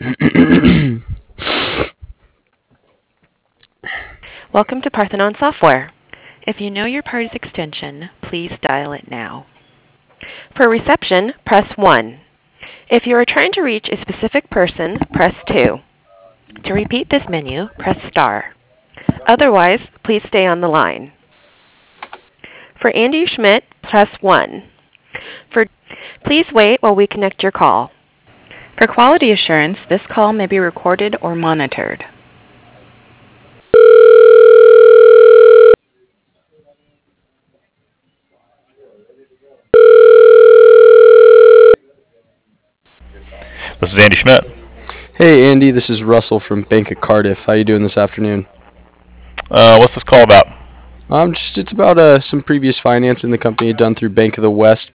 Welcome to Parthenon Software. If you know your party's extension, please dial it now. For reception, press 1. If you are trying to reach a specific person, press 2. To repeat this menu, press star. Otherwise, please stay on the line. For Andy Schmidt, press 1. Please wait while we connect your call. For quality assurance, this call may be recorded or monitored. This is Andy Schmidt. Hey Andy, this is Russell from Bank of Cardiff. How you doing this afternoon? What's this call about? It's about some previous financing the company had done through Bank of the West.